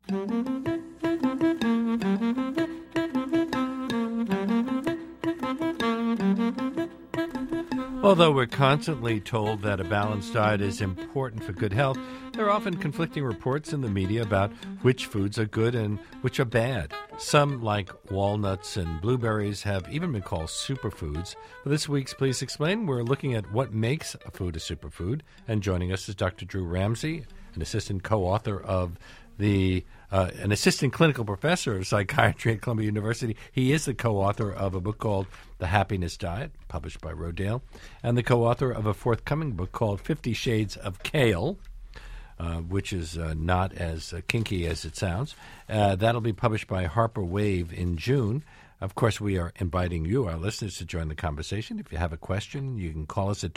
Although we're constantly told that a balanced diet is important for good health, there are often conflicting reports in the media about which foods are good and which are bad. Some, like walnuts and blueberries, have even been called superfoods. For this week's Please Explain, we're looking at what makes a food a superfood. And joining us is Dr. Drew Ramsey, an assistant co-author of an assistant clinical professor of psychiatry at Columbia University. He is the co-author of a book called The Happiness Diet, published by Rodale, and the co-author of a forthcoming book called 50 Shades of Kale, which is not as kinky as it sounds. That'll be published by Harper Wave in June. Of course, we are inviting you, our listeners, to join the conversation. If you have a question, you can call us at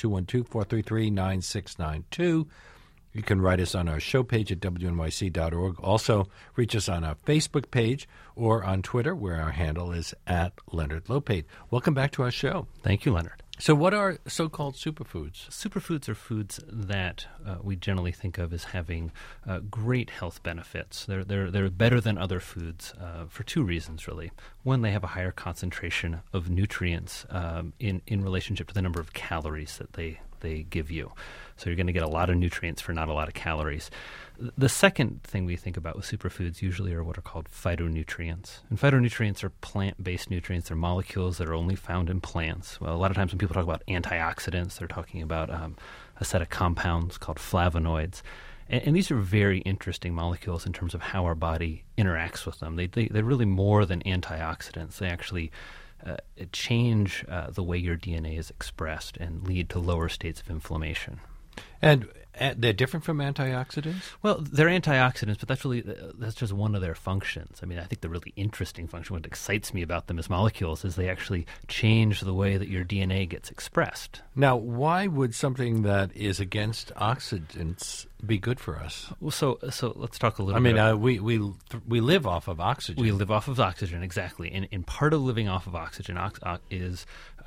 212-433-9692. You can write us on our show page at wnyc.org. Also, reach us on our Facebook page or on Twitter, where our handle is at Leonard Lopate. Welcome back to our show. Thank you, Leonard. So what are so-called superfoods? Superfoods are foods that we generally think of as having great health benefits. They're better than other foods for two reasons, really. One, they have a higher concentration of nutrients in relationship to the number of calories that they give you. So you're going to get a lot of nutrients for not a lot of calories. The second thing we think about with superfoods usually are what are called phytonutrients. And phytonutrients are plant-based nutrients. They're molecules that are only found in plants. Well, a lot of times when people talk about antioxidants, they're talking about a set of compounds called flavonoids. And these are very interesting molecules in terms of how our body interacts with them. They're really more than antioxidants. They actually change the way your DNA is expressed and lead to lower states of inflammation. And they're different from antioxidants? Well, they're antioxidants, but that's just one of their functions. I mean, I think the really interesting function, what excites me about them as molecules, is they actually change the way that your DNA gets expressed. Now, why would something that is against oxidants be good for us? Well, so let's talk a little bit. I mean, we live off of oxygen. We live off of oxygen, exactly. And part of living off of oxygen is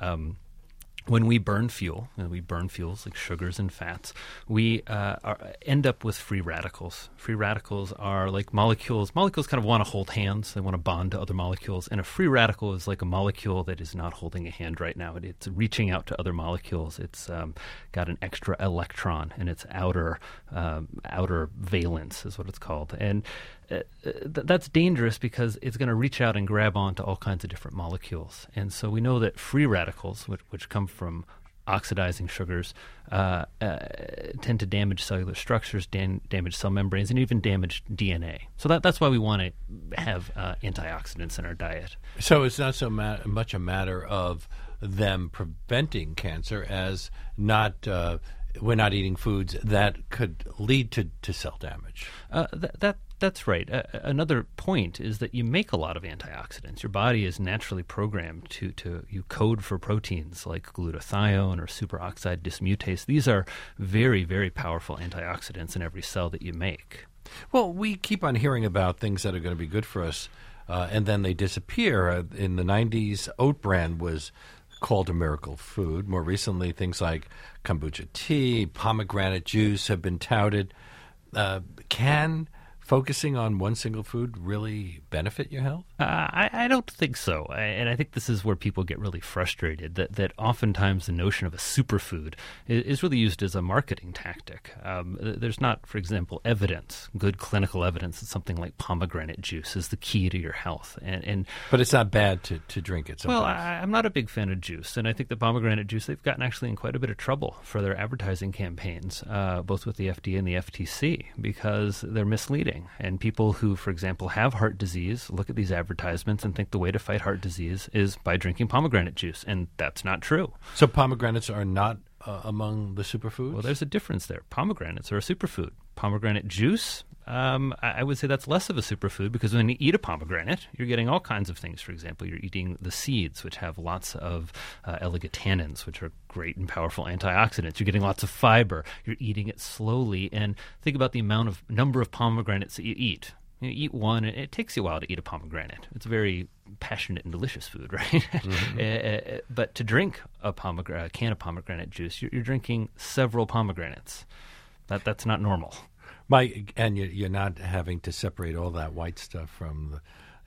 when we burn fuel, and we burn fuels like sugars and fats, we end up with free radicals. Free radicals are like molecules. Molecules kind of want to hold hands. They want to bond to other molecules. And a free radical is like a molecule that is not holding a hand right now. It's reaching out to other molecules. It's got an extra electron in its outer valence is what it's called. And that's dangerous because it's going to reach out and grab onto all kinds of different molecules. And so we know that free radicals, which come from oxidizing sugars, tend to damage cellular structures, damage cell membranes, and even damage DNA. So that's why we want to have antioxidants in our diet. So it's not so much a matter of them preventing cancer as we're not eating foods that could lead to cell damage. That's right. Another point is that you make a lot of antioxidants. Your body is naturally programmed to you code for proteins like glutathione or superoxide dismutase. These are very, very powerful antioxidants in every cell that you make. Well, we keep on hearing about things that are going to be good for us, and then they disappear. In the 90s, Oat Bran was called a miracle food. More recently, things like kombucha tea, pomegranate juice have been touted. Can focusing on one single food really benefit your health? I don't think so. And I think this is where people get really frustrated, that oftentimes the notion of a superfood is really used as a marketing tactic. There's not, for example, good clinical evidence that something like pomegranate juice is the key to your health. But it's not bad to drink it sometimes. Well, I'm not a big fan of juice, and I think the pomegranate juice, they've gotten actually in quite a bit of trouble for their advertising campaigns, both with the FDA and the FTC, because they're misleading. And people who, for example, have heart disease look at these advertisements and think the way to fight heart disease is by drinking pomegranate juice, and that's not true. So pomegranates are not among the superfoods? Well, there's a difference there. Pomegranates are a superfood. Pomegranate juice, I would say that's less of a superfood, because when you eat a pomegranate, you're getting all kinds of things. For example, you're eating the seeds, which have lots of elegotannins, which are great and powerful antioxidants. You're getting lots of fiber. You're eating it slowly. And think about the number of pomegranates that you eat. You eat one, and it takes you a while to eat a pomegranate. It's a very passionate and delicious food, right? Mm-hmm. But to drink a can of pomegranate juice, you're drinking several pomegranates. That's not normal. And you're not having to separate all that white stuff from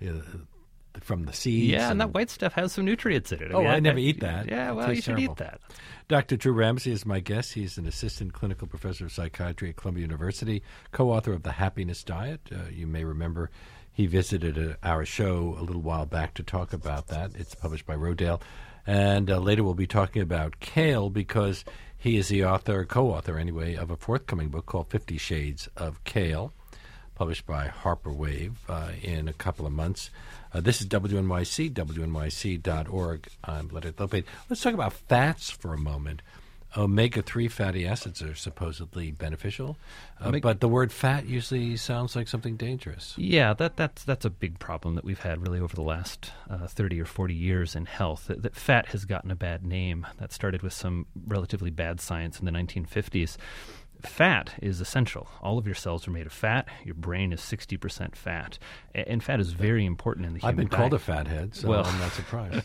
the seeds. Yeah, and that white stuff has some nutrients in it. I never eat that. Yeah, well, you should eat that. Dr. Drew Ramsey is my guest. He's an assistant clinical professor of psychiatry at Columbia University, co-author of The Happiness Diet. You may remember he visited our show a little while back to talk about that. It's published by Rodale. And later we'll be talking about kale because he is the co-author anyway, of a forthcoming book called 50 Shades of Kale, published by Harper Wave in a couple of months. This is WNYC, WNYC.org. I'm Leonard Lopate. Let's talk about fats for a moment. Omega-3 fatty acids are supposedly beneficial, but the word fat usually sounds like something dangerous. Yeah, that's a big problem that we've had really over the last 30 or 40 years in health, that fat has gotten a bad name. That started with some relatively bad science in the 1950s. Fat is essential. All of your cells are made of fat. Your brain is 60% fat. And fat is very important in the human diet. I've been called a fathead, so I'm not surprised.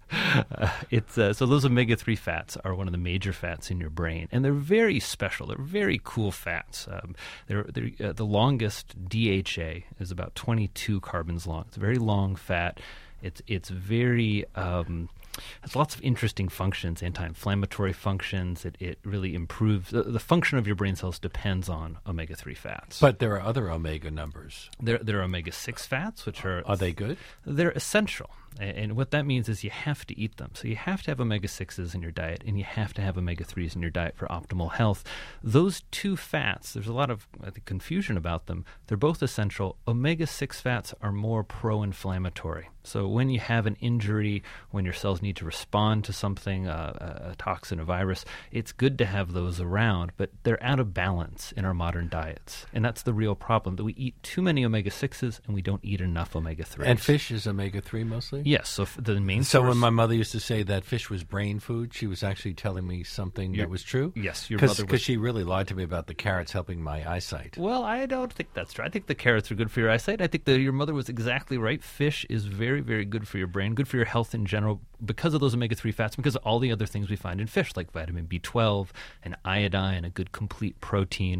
So those omega-3 fats are one of the major fats in your brain, and they're very special. They're very cool fats. The longest DHA is about 22 carbons long. It's a very long fat. It's very has lots of interesting functions, anti-inflammatory functions. It really improves the function of your brain cells depends on omega-3 fats. But there are other omega numbers. There are omega-6 fats, which are they good? They're essential. And what that means is you have to eat them. So you have to have omega-6s in your diet, and you have to have omega-3s in your diet for optimal health. Those two fats, there's a lot of confusion about them. They're both essential. Omega-6 fats are more pro-inflammatory. So when you have an injury, when your cells need to respond to something, a toxin, a virus, it's good to have those around, but they're out of balance in our modern diets. And that's the real problem, that we eat too many omega-6s and we don't eat enough omega-3s. And fish is omega-3 mostly? Yes. So the main source. When my mother used to say that fish was brain food, she was actually telling me something that was true? Yes. Your mother Because she really lied to me about the carrots helping my eyesight. Well, I don't think that's true. I think the carrots are good for your eyesight. I think that your mother was exactly right. Fish is very, very good for your brain, good for your health in general because of those omega-3 fats, because of all the other things we find in fish, like vitamin B12 and iodine, a good complete protein.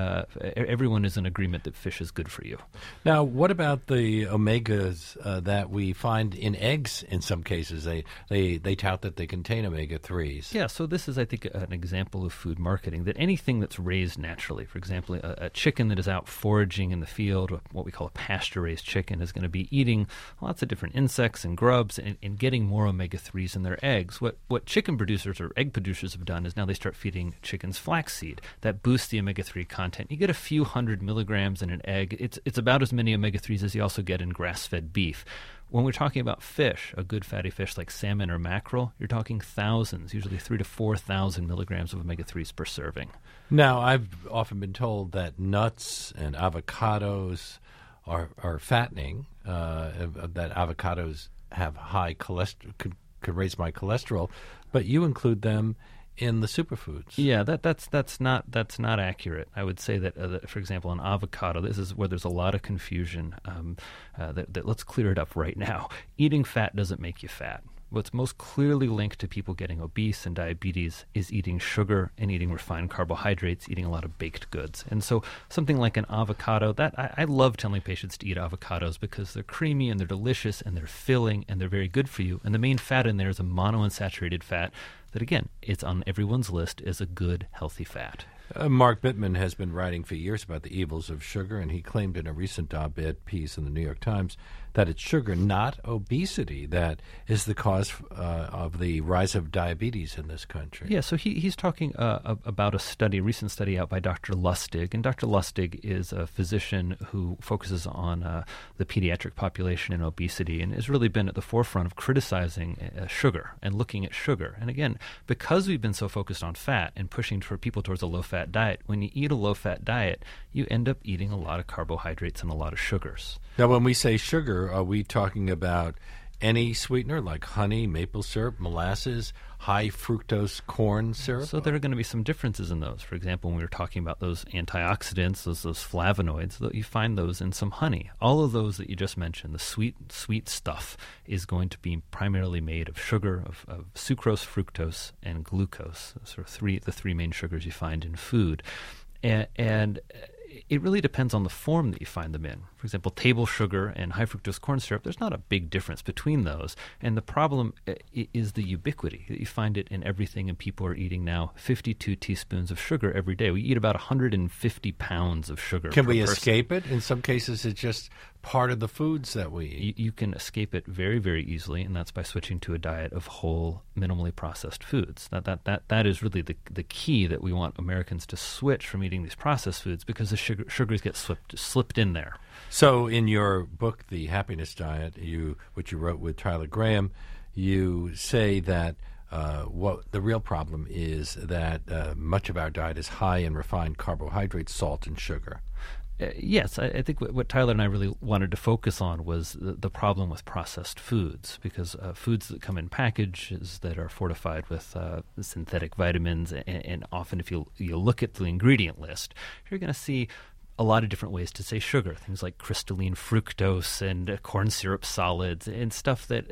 Everyone is in agreement that fish is good for you. Now, what about the omegas that we find in eggs in some cases? They tout that they contain omega-3s. Yeah, so this is, I think, an example of food marketing, that anything that's raised naturally, for example, a chicken that is out foraging in the field, what we call a pasture-raised chicken, is going to be eating lots of different insects and grubs and getting more omega-3s in their eggs. What chicken producers or egg producers have done is now they start feeding chickens flaxseed. That boosts the omega-3 content. You get a few hundred milligrams in an egg. It's about as many omega-3s as you also get in grass-fed beef. When we're talking about fish, a good fatty fish like salmon or mackerel, you're talking thousands, usually 3,000 to 4,000 milligrams of omega-3s per serving. Now, I've often been told that nuts and avocados are fattening, that avocados have high cholesterol, could raise my cholesterol, but you include them in the superfoods. Yeah, that's not accurate. I would say that, for example, an avocado, this is where there's a lot of confusion. That let's clear it up right now. Eating fat doesn't make you fat. What's most clearly linked to people getting obese and diabetes is eating sugar and eating refined carbohydrates, eating a lot of baked goods. And so something like an avocado, that I love telling patients to eat avocados because they're creamy and they're delicious and they're filling and they're very good for you. And the main fat in there is a monounsaturated fat that, again, it's on everyone's list as a good, healthy fat. Mark Bittman has been writing for years about the evils of sugar, and he claimed in a recent op-ed piece in the New York Times that it's sugar, not obesity, that is the cause of the rise of diabetes in this country. Yeah, so he's talking about a recent study out by Dr. Lustig, and Dr. Lustig is a physician who focuses on the pediatric population and obesity and has really been at the forefront of criticizing sugar and looking at sugar. And again, because we've been so focused on fat and pushing for people towards a low-fat diet, when you eat a low-fat diet, you end up eating a lot of carbohydrates and a lot of sugars. Now, when we say sugar, are we talking about any sweetener like honey, maple syrup, molasses, high fructose corn syrup? So there are going to be some differences in those. For example, when we were talking about those antioxidants, those flavonoids, you find those in some honey. All of those that you just mentioned, the sweet stuff, is going to be primarily made of sugar, of sucrose, fructose, and glucose. Those are the three main sugars you find in food. And it really depends on the form that you find them in. For example, table sugar and high fructose corn syrup, there's not a big difference between those. And the problem is the ubiquity. You find it in everything, and people are eating now 52 teaspoons of sugar every day. We eat about 150 pounds of sugar per Can we person. escape it? In some cases, it's just part of the foods that we eat. You can escape it very, very easily, and that's by switching to a diet of whole, minimally processed foods. That is really the key, that we want Americans to switch from eating these processed foods, because the sugars get slipped in there. So in your book, The Happiness Diet, which you wrote with Tyler Graham, you say that what the real problem is that much of our diet is high in refined carbohydrates, salt, and sugar. Yes, I think what Tyler and I really wanted to focus on was the problem with processed foods, because foods that come in packages that are fortified with synthetic vitamins, and often if you look at the ingredient list, you're going to see a lot of different ways to say sugar, things like crystalline fructose and corn syrup solids and stuff that,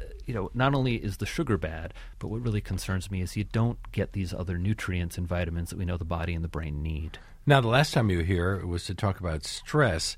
not only is the sugar bad, but what really concerns me is you don't get these other nutrients and vitamins that we know the body and the brain need. Now, the last time you were here was to talk about stress.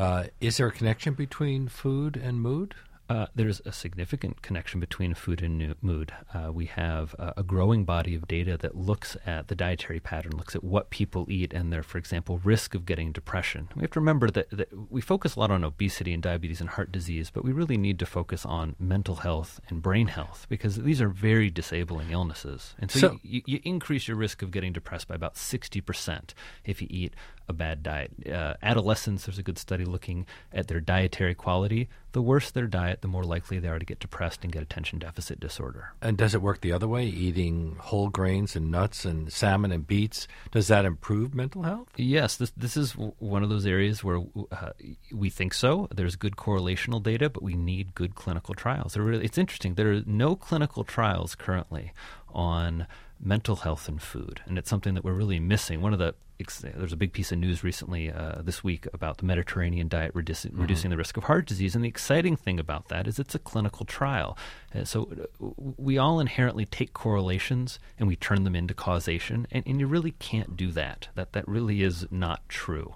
Is there a connection between food and mood? There's a significant connection between food and mood. We have a growing body of data that looks at the dietary pattern, looks at what people eat and their, for example, risk of getting depression. We have to remember that we focus a lot on obesity and diabetes and heart disease, but we really need to focus on mental health and brain health, because these are very disabling illnesses. And so you increase your risk of getting depressed by about 60% if you eat a bad diet. Adolescents, there's a good study looking at their dietary quality. The worse their diet, the more likely they are to get depressed and get attention deficit disorder. And does it work the other way, eating whole grains and nuts and salmon and beets? Does that improve mental health? Yes, this is one of those areas where we think so. There's good correlational data, but we need good clinical trials. It's interesting. There are no clinical trials currently on mental health and food, and it's something that we're really missing. There's a big piece of news recently this week about the Mediterranean diet reducing the risk of heart disease, and the exciting thing about that is it's a clinical trial. So we all inherently take correlations and we turn them into causation, and you really can't do that. That really is not true.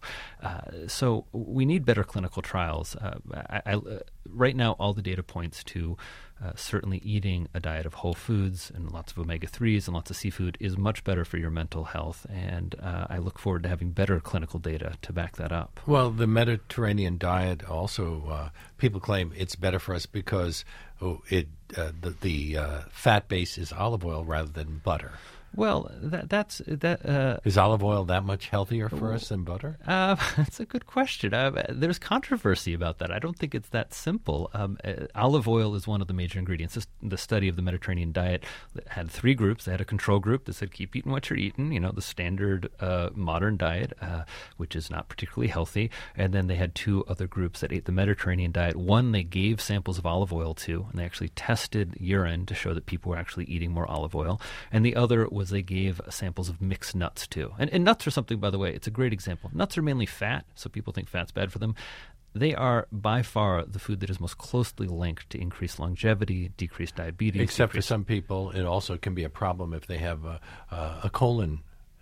So we need better clinical trials. Right now, all the data points to certainly eating a diet of whole foods and lots of omega-3s and lots of seafood is much better for your mental health, and I look forward to having better clinical data to back that up. Well, the Mediterranean diet also, people claim it's better for us because the fat base is olive oil rather than butter. Well, is olive oil that much healthier for us than butter? That's a good question. There's controversy about that. I don't think it's that simple. Olive oil is one of the major ingredients. The study of the Mediterranean diet had 3 groups. They had a control group that said, keep eating what you're eating, the standard modern diet, which is not particularly healthy. And then they had 2 other groups that ate the Mediterranean diet. One they gave samples of olive oil to, and they actually tested urine to show that people were actually eating more olive oil. And the other was they gave samples of mixed nuts too. And nuts are something, by the way, it's a great example. Nuts are mainly fat, so people think fat's bad for them. They are by far the food that is most closely linked to increased longevity, decreased diabetes. Except for some people, it also can be a problem if they have a colon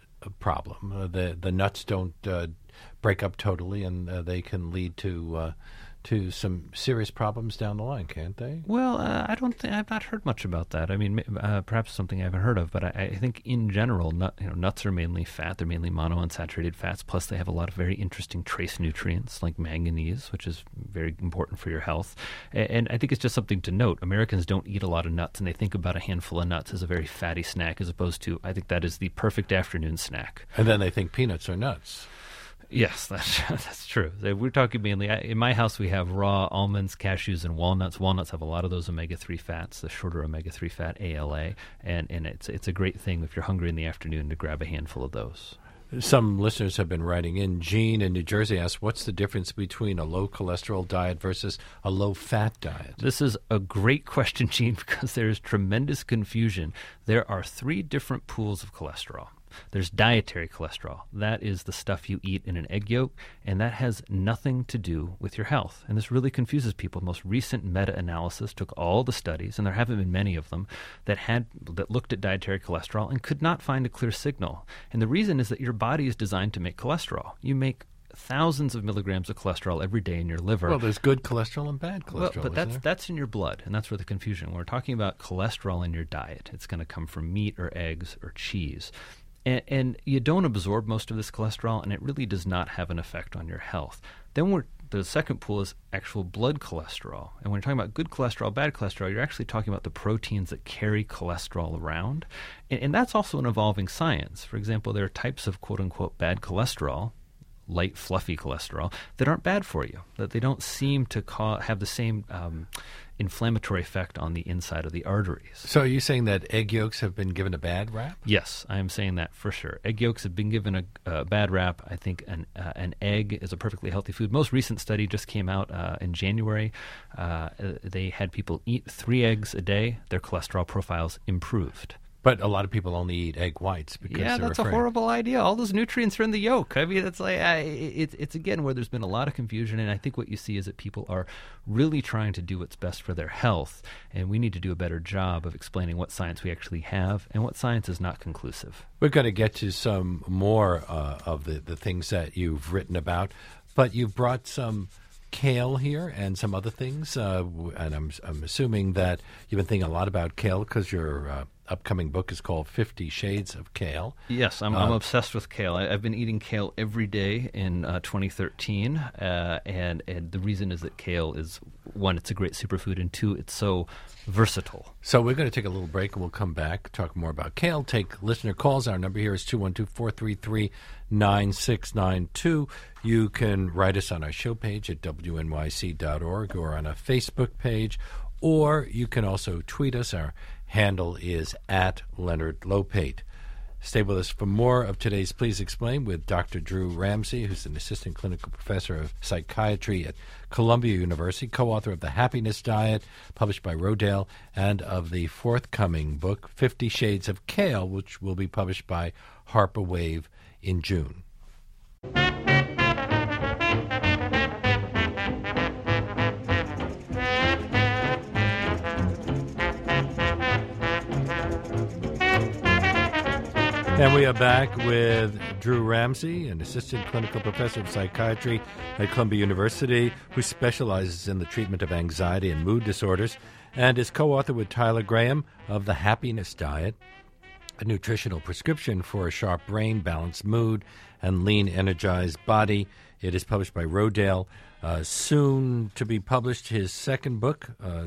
problem. The nuts don't break up totally, and they can lead to some serious problems down the line, can't they? Well, I've not heard much about that. I mean, perhaps something I haven't heard of, but I think in general, nuts are mainly fat. They're mainly monounsaturated fats. Plus, they have a lot of very interesting trace nutrients like manganese, which is very important for your health. And I think it's just something to note. Americans don't eat a lot of nuts, and they think about a handful of nuts as a very fatty snack, as opposed to, I think that is the perfect afternoon snack. And then they think peanuts are nuts. Yes, that's true. We're talking mainly, in my house we have raw almonds, cashews, and walnuts. Walnuts have a lot of those omega-3 fats, the shorter omega-3 fat, ALA, and it's a great thing if you're hungry in the afternoon to grab a handful of those. Some listeners have been writing in. Gene in New Jersey asks, what's the difference between a low-cholesterol diet versus a low-fat diet? This is a great question, Gene, because there is tremendous confusion. There are 3 different pools of cholesterol. There's dietary cholesterol. That is the stuff you eat in an egg yolk, and that has nothing to do with your health. And this really confuses people. The most recent meta-analysis took all the studies, and there haven't been many of them, that looked at dietary cholesterol and could not find a clear signal. And the reason is that your body is designed to make cholesterol. You make thousands of milligrams of cholesterol every day in your liver. Well, there's good cholesterol and bad cholesterol. Well, but that's in your blood, and that's where the confusion. When we're talking about cholesterol in your diet, it's going to come from meat or eggs or cheese. And you don't absorb most of this cholesterol, and it really does not have an effect on your health. Then the second pool is actual blood cholesterol. And when you're talking about good cholesterol, bad cholesterol, you're actually talking about the proteins that carry cholesterol around. And that's also an evolving science. For example, there are types of quote-unquote bad cholesterol, light, fluffy cholesterol, that aren't bad for you, that they don't seem to have the same inflammatory effect on the inside of the arteries. So are you saying that egg yolks have been given a bad rap? Yes, I am saying that for sure. Egg yolks have been given a bad rap. I think an egg is a perfectly healthy food. Most recent study just came out in January. They had people eat 3 eggs a day. Their cholesterol profiles improved. But a lot of people only eat egg whites because that's afraid. A horrible idea. All those nutrients are in the yolk. I mean, it's like it's again where there's been a lot of confusion, and I think what you see is that people are really trying to do what's best for their health, and we need to do a better job of explaining what science we actually have and what science is not conclusive. We're going to get to some more of the things that you've written about, but you've brought some kale here and some other things, and I'm assuming that you've been thinking a lot about kale because your upcoming book is called 50 Shades of Kale. Yes, I'm obsessed with kale. I've been eating kale every day in 2013, and the reason is that kale is, 1, it's a great superfood, and 2, it's so versatile. So we're going to take a little break, and we'll come back, talk more about kale, take listener calls. Our number here is 212-433-9692. You can write us on our show page at wnyc.org or on a Facebook page, or you can also tweet us. Our handle is at Leonard Lopate. Stay with us for more of today's Please Explain with Dr. Drew Ramsey, who's an assistant clinical professor of psychiatry at Columbia University, co-author of The Happiness Diet, published by Rodale, and of the forthcoming book, 50 Shades of Kale, which will be published by Harper Wave in June. And we are back with Drew Ramsey, an assistant clinical professor of psychiatry at Columbia University, who specializes in the treatment of anxiety and mood disorders, and is co-author with Tyler Graham of The Happiness Diet, a nutritional prescription for a sharp brain, balanced mood, and lean, energized body. It is published by Rodale. Soon to be published, his second book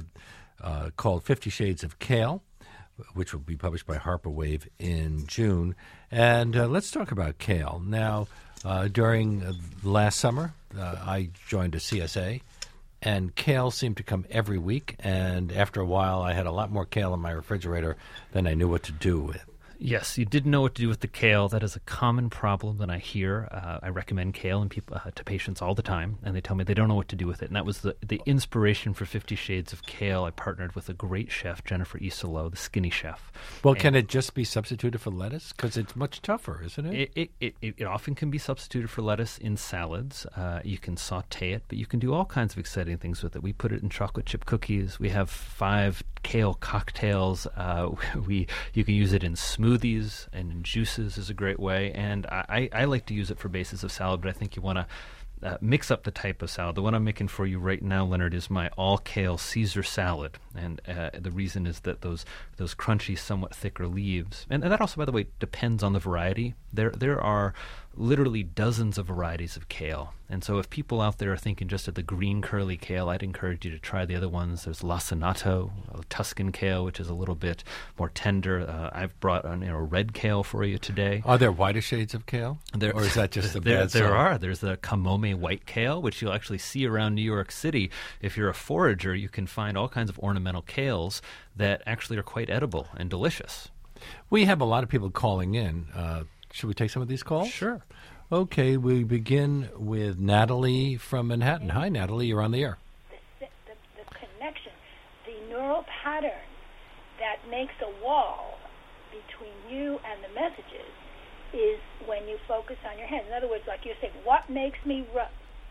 called 50 Shades of Kale, which will be published by Harper Wave in June. And let's talk about kale. Now, during last summer, I joined a CSA, and kale seemed to come every week. And after a while, I had a lot more kale in my refrigerator than I knew what to do with. Yes, you didn't know what to do with the kale. That is a common problem that I hear. I recommend kale to patients all the time, and they tell me they don't know what to do with it. And that was the inspiration for 50 Shades of Kale. I partnered with a great chef, Jennifer Isolo, the skinny chef. Well, can it just be substituted for lettuce? Because it's much tougher, isn't it? It often can be substituted for lettuce in salads. You can saute it, but you can do all kinds of exciting things with it. We put it in chocolate chip cookies. We have 5 kale cocktails. You can use it in smoothies and in juices is a great way. And I like to use it for bases of salad, but I think you want to mix up the type of salad. The one I'm making for you right now, Leonard, is my all-kale Caesar salad. And the reason is that those crunchy, somewhat thicker leaves, and that also, by the way, depends on the variety. There are literally dozens of varieties of kale. And so if people out there are thinking just of the green curly kale, I'd encourage you to try the other ones. There's lacinato, Tuscan kale, which is a little bit more tender. I've brought red kale for you today. Are there whiter shades of kale? Or is that just the bad side? There are. There's the kamome white kale, which you'll actually see around New York City. If you're a forager, you can find all kinds of ornamental kales that actually are quite edible and delicious. We have a lot of people calling in. Should we take some of these calls? Sure. Okay, we begin with Natalie from Manhattan. Hi, Natalie, you're on the air. The connection, the neural pattern that makes a wall between you and the messages is when you focus on your hands. In other words, like you're saying, what makes me run?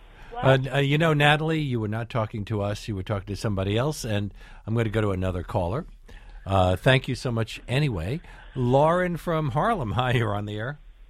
Natalie, you were not talking to us. You were talking to somebody else, and I'm going to go to another caller. Thank you so much anyway. Lauren from Harlem. Hi, you're on the air.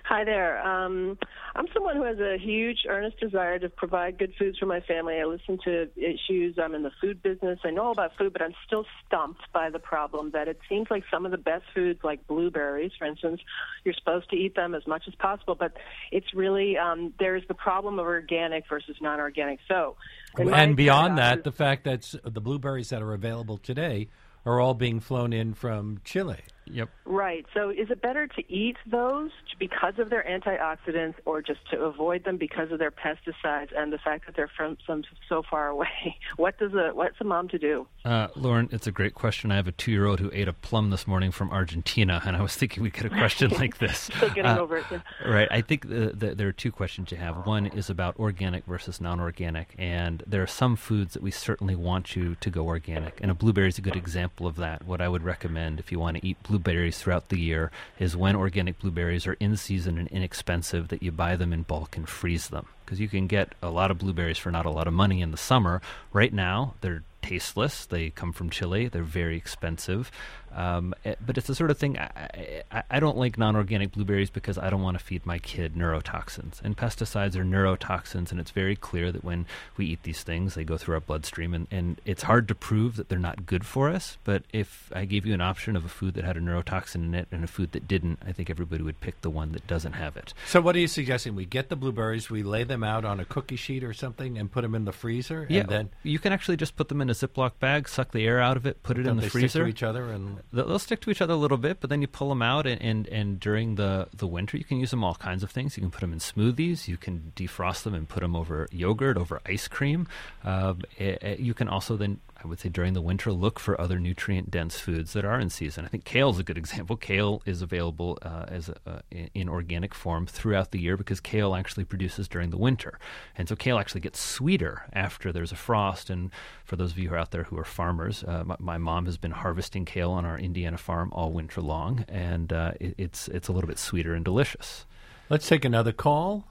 Hi there. I'm someone who has a huge, earnest desire to provide good foods for my family. I listen to issues. I'm in the food business. I know about food, but I'm still stumped by the problem that it seems like some of the best foods, like blueberries, for instance, you're supposed to eat them as much as possible, but it's really, there's the problem of organic versus non-organic. So, and beyond that, the fact that the blueberries that are available today are all being flown in from Chile. Yep. Right. So is it better to eat those because of their antioxidants or just to avoid them because of their pesticides and the fact that they're from so far away? What's a mom to do? Lauren, it's a great question. I have a 2-year-old who ate a plum this morning from Argentina, and I was thinking we could have a question like this. Still getting over it. Yeah. Right. I think there are two questions you have. One is about organic versus non-organic, and there are some foods that we certainly want you to go organic, and a blueberry is a good example of that. What I would recommend if you want to eat blueberries throughout the year is when organic blueberries are in season and inexpensive, that you buy them in bulk and freeze them, because you can get a lot of blueberries for not a lot of money in the summer. Right now, they're tasteless. They come from Chile. They're very expensive. But it's the sort of thing, I don't like non-organic blueberries because I don't want to feed my kid neurotoxins. And pesticides are neurotoxins, and it's very clear that when we eat these things, they go through our bloodstream. And it's hard to prove that they're not good for us. But if I gave you an option of a food that had a neurotoxin in it and a food that didn't, I think everybody would pick the one that doesn't have it. So what are you suggesting? We get the blueberries, we lay them out on a cookie sheet or something and put them in the freezer? Yeah, and then you can actually just put them in a Ziploc bag, suck the air out of it, put it in the freezer. Stick to each other? And they'll stick to each other a little bit, but then you pull them out, and during the winter, you can use them all kinds of things. You can put them in smoothies. You can defrost them and put them over yogurt, over ice cream. You can also then, I would say, during the winter, look for other nutrient-dense foods that are in season. I think kale is a good example. Kale is available in organic form throughout the year because kale actually produces during the winter. And so kale actually gets sweeter after there's a frost. And for those of you who are out there who are farmers, my mom has been harvesting kale on our Indiana farm all winter long, and it's a little bit sweeter and delicious. Let's take another call.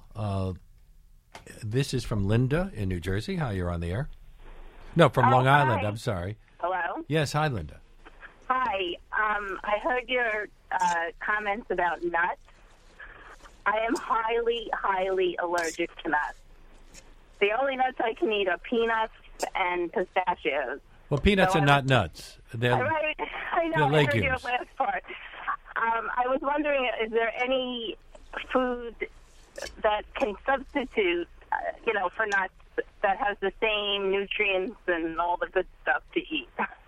This is from Linda in New Jersey. Hi, you're on the air. No, from Long Island. I'm sorry. Hello? Yes, hi, Linda. Hi. I heard your comments about nuts. I am highly, highly allergic to nuts. The only nuts I can eat are peanuts and pistachios. Well, peanuts are not nuts. They're, right. I know. they're legumes. I heard your last part. I was wondering, is there any food that can substitute, for nuts that has the same nutrients and all the good stuff to eat?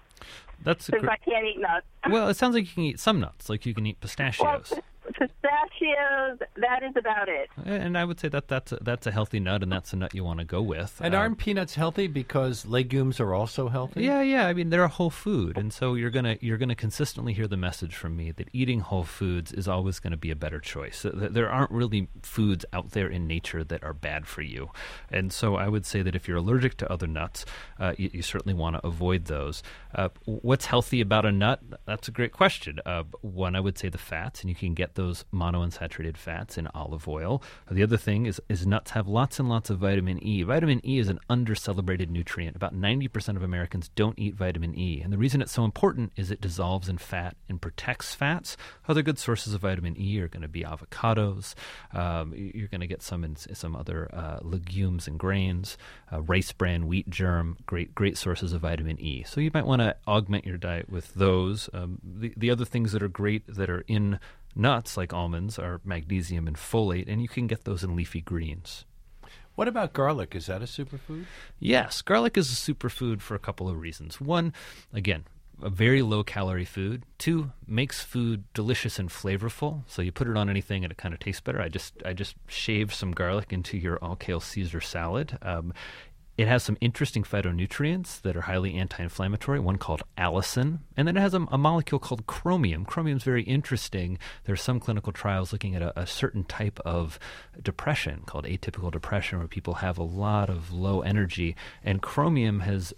Since I can't eat nuts. Well, it sounds like you can eat some nuts, like you can eat pistachios. Well, pistachios, that is about it. And I would say that's a healthy nut, and that's a nut you want to go with. And aren't peanuts healthy because legumes are also healthy? Yeah. I mean, they're a whole food, and so you're gonna consistently hear the message from me that eating whole foods is always going to be a better choice. There aren't really foods out there in nature that are bad for you, and so I would say that if you're allergic to other nuts, you certainly want to avoid those. What's healthy about a nut? That's a great question. One, I would say the fats, and you can get those monounsaturated fats in olive oil. The other thing is nuts have lots and lots of vitamin E. Vitamin E is an under-celebrated nutrient. About 90% of Americans don't eat vitamin E. And the reason it's so important is it dissolves in fat and protects fats. Other good sources of vitamin E are going to be avocados. You're going to get some in some other legumes and grains. Rice bran, wheat germ, great sources of vitamin E. So you might want to augment your diet with those. The other things that are great that are in nuts, like almonds, are magnesium and folate, and you can get those in leafy greens. What about garlic? Is that a superfood? Yes, garlic is a superfood for a couple of reasons. One, again, a very low-calorie food. Two, makes food delicious and flavorful, so you put it on anything and it kind of tastes better. I just shaved some garlic into your all-kale Caesar salad. It has some interesting phytonutrients that are highly anti-inflammatory, one called allicin. And then it has a molecule called chromium. Chromium is very interesting. There are some clinical trials looking at a certain type of depression called atypical depression, where people have a lot of low energy. And chromium has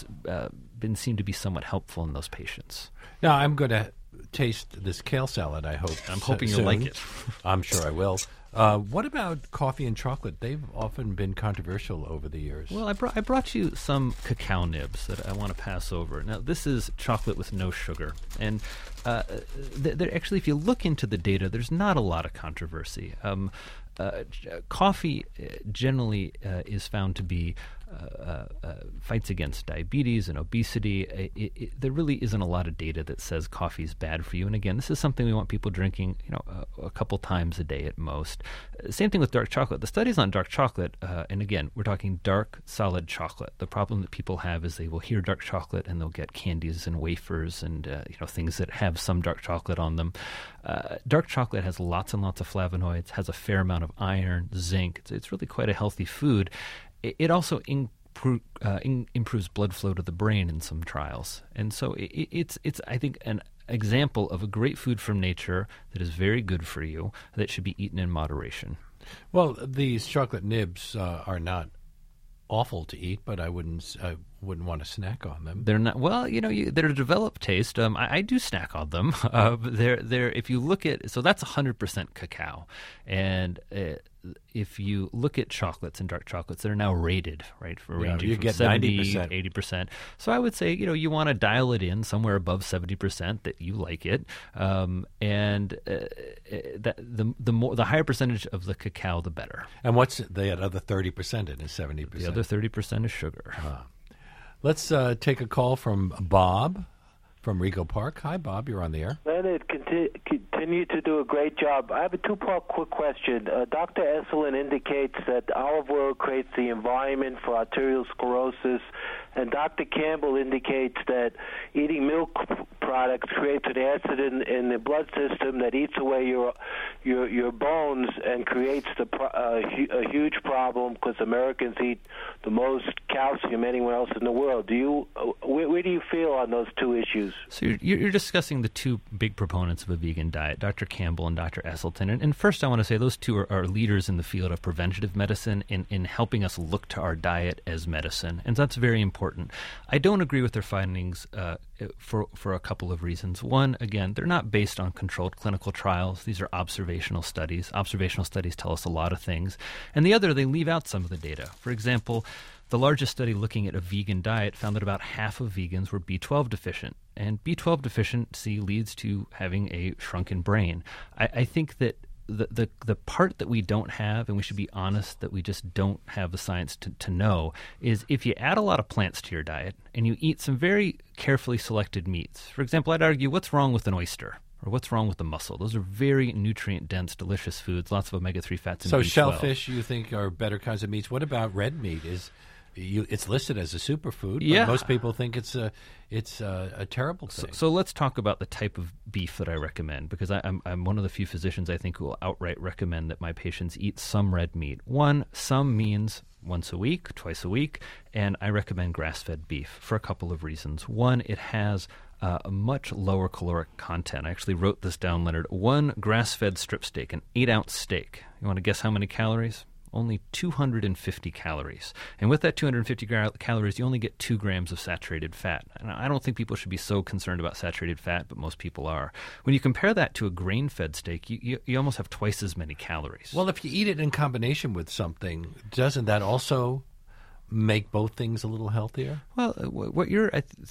been seen to be somewhat helpful in those patients. Now, I'm going to taste this kale salad, I hope. I'm hoping you'll like it. I'm sure I will. What about coffee and chocolate? They've often been controversial over the years. Well, I brought you some cacao nibs that I want to pass over. Now, this is chocolate with no sugar. And actually, if you look into the data, there's not a lot of controversy. Coffee generally is found to be fights against diabetes and obesity. There really isn't a lot of data that says coffee is bad for you. And again, this is something we want people drinking, a couple times a day at most. Same thing with dark chocolate. The studies on dark chocolate, and again, we're talking dark, solid chocolate. The problem that people have is they will hear dark chocolate and they'll get candies and wafers and things that have some dark chocolate on them. Dark chocolate has lots and lots of flavonoids, has a fair amount of iron, zinc. It's really quite a healthy food. It also improves blood flow to the brain in some trials. And so it's I think, an example of a great food from nature that is very good for you, that should be eaten in moderation. Well, these chocolate nibs are not awful to eat, but I wouldn't want to snack on them. They're not. Well, they're a developed taste. I do snack on them. They're if you look at, so that's 100% cacao, and if you look at chocolates and dark chocolates, they're now rated, right, for ranging you from get 70, 90%. 80%. So I would say, you want to dial it in somewhere above 70% that you like it, and the higher percentage of the cacao, the better. And what's the other 30% in is 70%? The other 30% is sugar. Let's take a call from Bob from Rego Park. Hi, Bob. You're on the air. Leonard, continue to do a great job. I have a two-part quick question. Dr. Esselin indicates that olive oil creates the environment for arterial sclerosis, and Dr. Campbell indicates that eating milk products creates an acid in the blood system that eats away your bones and creates a huge problem, because Americans eat the most calcium anywhere else in the world. Where do you feel on those two issues? So you're discussing the two big proponents of a vegan diet, Dr. Campbell and Dr. Esselstyn. And first I want to say those two are leaders in the field of preventative medicine in helping us look to our diet as medicine. And that's very important. I don't agree with their findings for a couple of reasons. One, again, they're not based on controlled clinical trials. These are observational studies. Observational studies tell us a lot of things. And the other, they leave out some of the data. For example, the largest study looking at a vegan diet found that about half of vegans were B12 deficient. And B12 deficiency leads to having a shrunken brain. I think that the part that we don't have, and we should be honest that we just don't have the science to know, is if you add a lot of plants to your diet and you eat some very carefully selected meats. For example, I'd argue, what's wrong with an oyster? Or what's wrong with the mussel? Those are very nutrient-dense, delicious foods, lots of omega-3 fats and So B12. shellfish, you think, are better kinds of meats. What about red meat? It's listed as a superfood, but Yeah. most people think it's a terrible thing. So let's talk about the type of beef that I recommend, because I'm one of the few physicians I think who will outright recommend that my patients eat some red meat. Some means once a week, twice a week, and I recommend grass-fed beef for a couple of reasons. One, it has a much lower caloric content. I actually wrote this down, Leonard. One grass-fed strip steak, an 8-ounce steak. You want to guess how many calories? Only 250 calories. And with that 250 calories, you only get 2 grams of saturated fat. And I don't think people should be so concerned about saturated fat, but most people are. When you compare that to a grain-fed steak, you almost have twice as many calories. Well, if you eat it in combination with something, doesn't that also make both things a little healthier? Well, what you're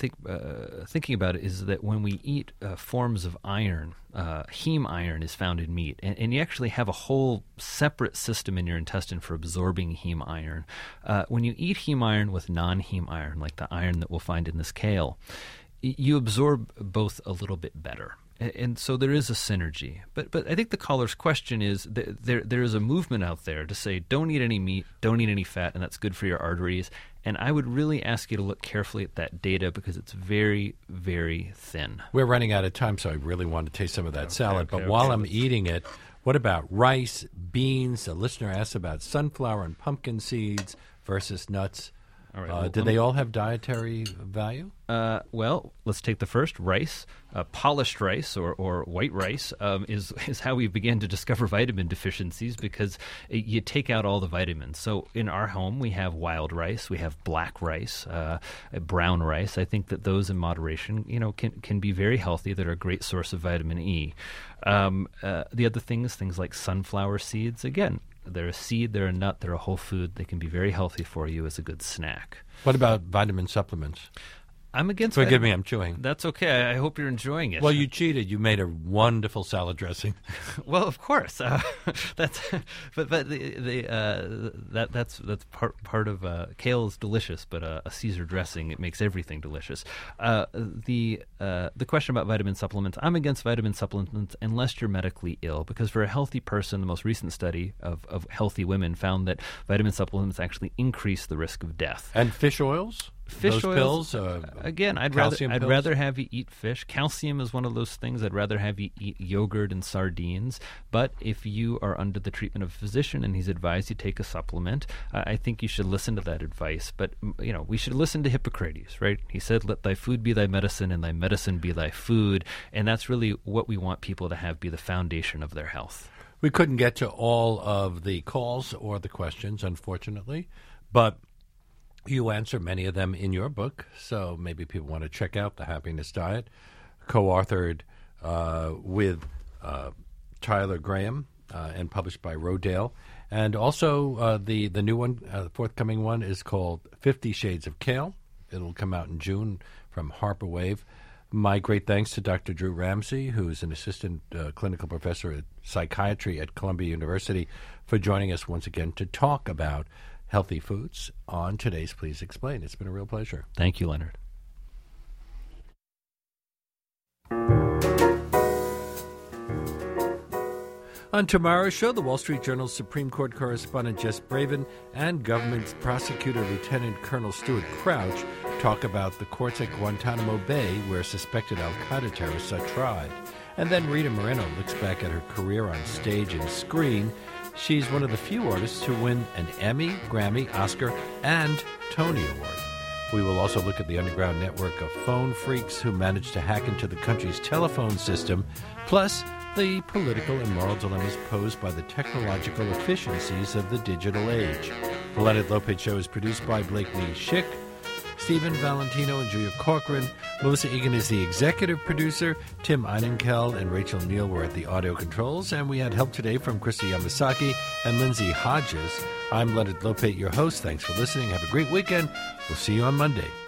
thinking about is that when we eat forms of iron, heme iron is found in meat, and you actually have a whole separate system in your intestine for absorbing heme iron. When you eat heme iron with non-heme iron, like the iron that we'll find in this kale, you absorb both a little bit better. And so there is a synergy. But I think the caller's question is there is a movement out there to say don't eat any meat, don't eat any fat, and that's good for your arteries. And I would really ask you to look carefully at that data because it's very, very thin. We're running out of time, so I really want to taste some of that salad. But while I'm eating it, what about rice, beans? A listener asked about sunflower and pumpkin seeds versus nuts. All right. Do they all have dietary value? Well, let's take the first, rice. Polished rice or white rice is how we began to discover vitamin deficiencies because you take out all the vitamins. So in our home, we have wild rice, we have black rice, brown rice. I think that those in moderation, can be very healthy. That are a great source of vitamin E. The other things like sunflower seeds, again, they're a seed, they're a nut, they're a whole food. They can be very healthy for you as a good snack. What about vitamin supplements? I'm against. Forgive me, I'm chewing. That's okay. I hope you're enjoying it. Well, you cheated. You made a wonderful salad dressing. Well, of course. That's part of kale is delicious, but a Caesar dressing, it makes everything delicious. The question about vitamin supplements, I'm against vitamin supplements unless you're medically ill, because for a healthy person, the most recent study of healthy women found that vitamin supplements actually increase the risk of death. And fish oils? Fish oils, pills? Again, I'd rather have you eat fish. Calcium is one of those things. I'd rather have you eat yogurt and sardines. But if you are under the treatment of a physician and he's advised you take a supplement, I think you should listen to that advice. But we should listen to Hippocrates, right? He said, "Let thy food be thy medicine, and thy medicine be thy food." And that's really what we want people to have be the foundation of their health. We couldn't get to all of the calls or the questions, unfortunately, but you answer many of them in your book, so maybe people want to check out The Happiness Diet, co-authored with Tyler Graham and published by Rodale. And also the new one, the forthcoming one, is called 50 Shades of Kale. It'll come out in June from Harper Wave. My great thanks to Dr. Drew Ramsey, who's an assistant clinical professor at psychiatry at Columbia University, for joining us once again to talk about healthy foods on today's Please Explain. It's been a real pleasure. Thank you, Leonard. On tomorrow's show, the Wall Street Journal's Supreme Court correspondent Jess Bravin and government prosecutor Lieutenant Colonel Stuart Crouch talk about the courts at Guantanamo Bay where suspected al-Qaeda terrorists are tried. And then Rita Moreno looks back at her career on stage and screen. She's one of the few artists to win an Emmy, Grammy, Oscar, and Tony Award. We will also look at the underground network of phone freaks who managed to hack into the country's telephone system, plus the political and moral dilemmas posed by the technological efficiencies of the digital age. The Leonard Lopate Show is produced by Blakeney Schick, Stephen Valentino and Julia Corcoran. Melissa Egan is the executive producer. Tim Einenkel and Rachel Neal were at the audio controls. And we had help today from Krista Yamasaki and Lindsay Hodges. I'm Leonard Lopate, your host. Thanks for listening. Have a great weekend. We'll see you on Monday.